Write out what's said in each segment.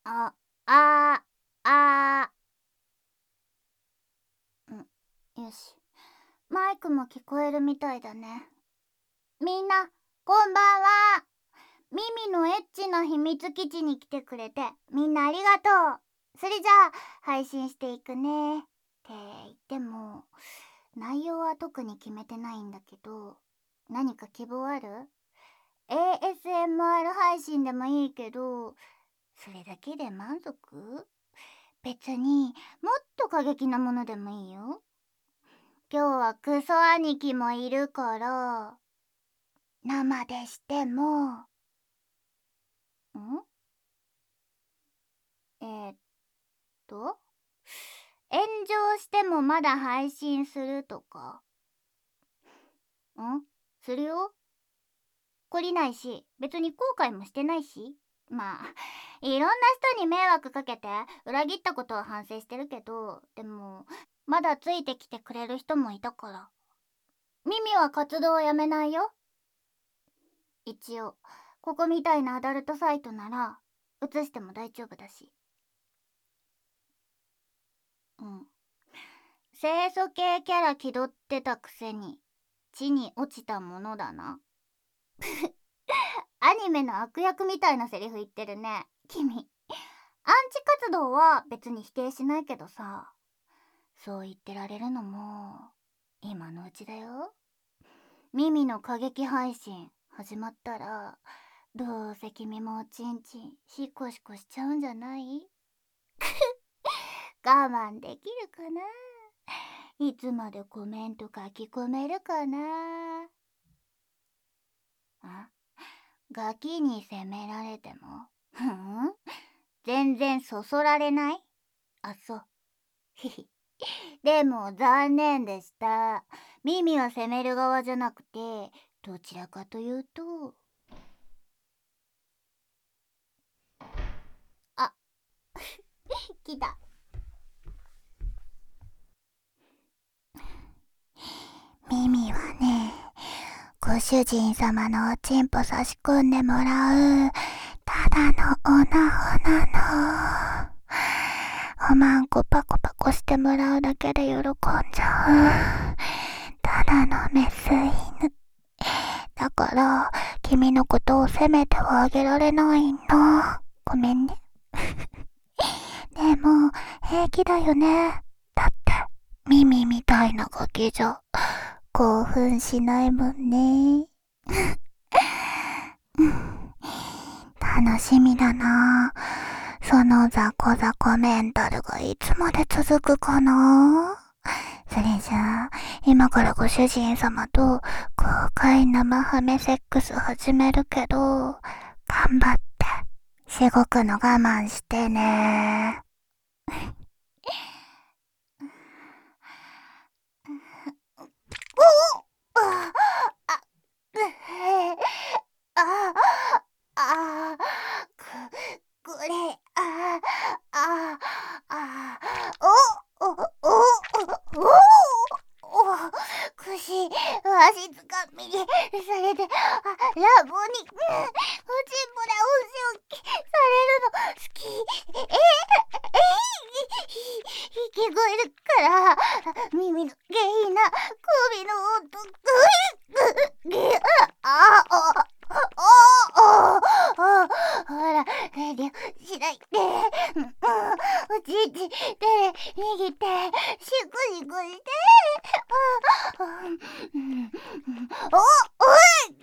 あ、あ、あ、よし。マイクも聞こえるみたいだね。みんな、こんばんは。ミミのエッチな秘密基地に来てくれて、みんなありがとう。それじゃあ、配信していくね。って言っても、内容は特に決めてないんだけど、何か希望ある？ ASMR 配信でもいいけど、それだけで満足？別にもっと過激なものでもいいよ。今日はクソ兄貴もいるから生でしてもえー、っと炎上してもまだ配信するとかするよ。懲りないし別に後悔もしてないし、まあいろんな人に迷惑かけて裏切ったことは反省してるけど、でもまだついてきてくれる人もいたから、ミミは活動をやめないよ。一応ここみたいなアダルトサイトなら映しても大丈夫だし。清楚系キャラ気取ってたくせに地に落ちたものだな。アニメの悪役みたいなセリフ言ってるね君。アンチ活動は別に否定しないけどさ、そう言ってられるのも今のうちだよ。ミミの過激配信始まったらどうせ君もおちんちんシコシコしちゃうんじゃない？我慢できるかな？いつまでコメント書き込めるかな？ガキに責められても全然そそられない？あ、そう。ひひ。でも残念でした。ミミは責める側じゃなくて、どちらかというと、あ、来た。ミミはね、ご主人様のおちんぽ差し込んでもらうただのおなほなの。おまんこパコパコしてもらうだけで喜んじゃうただのメス犬だから、君のことを責めてはあげられないの。ごめんね。でも平気だよね。だってミミみたいなガキじゃ興奮しないもんね。楽しみだな。そのザコザコメンタルがいつまで続くかな。それじゃあ今からご主人様と豪快生ハメセックス始めるけど、頑張ってしごくの我慢してね。おああああこれああおおおおお腰わしつかみにそれでラボにおちんぽでお仕置きされるの好き。聞こえるから耳の下品な首の音ほら遠慮しないで。おちんち手握ってシコシコして。おおい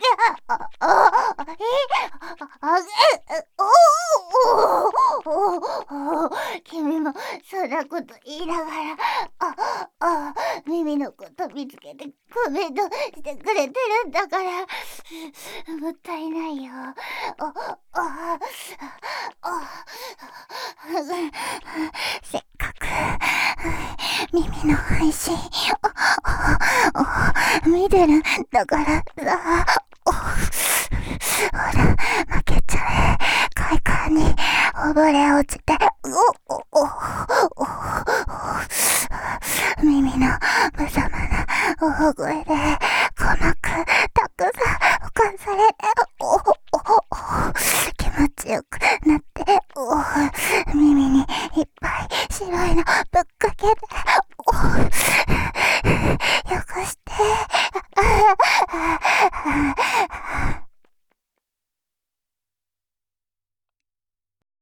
君もそんなこと言いながら耳のこと見つけてコメントしてくれてるんだからもったいないよ。せっかく耳の配信見てるんだからさ、ほら負けちゃえ。快感に溺れ落ちて耳の無様な大声で鼓膜たくさん浮かされて気持ちよくなって耳にいっぱい白いのぶっかけて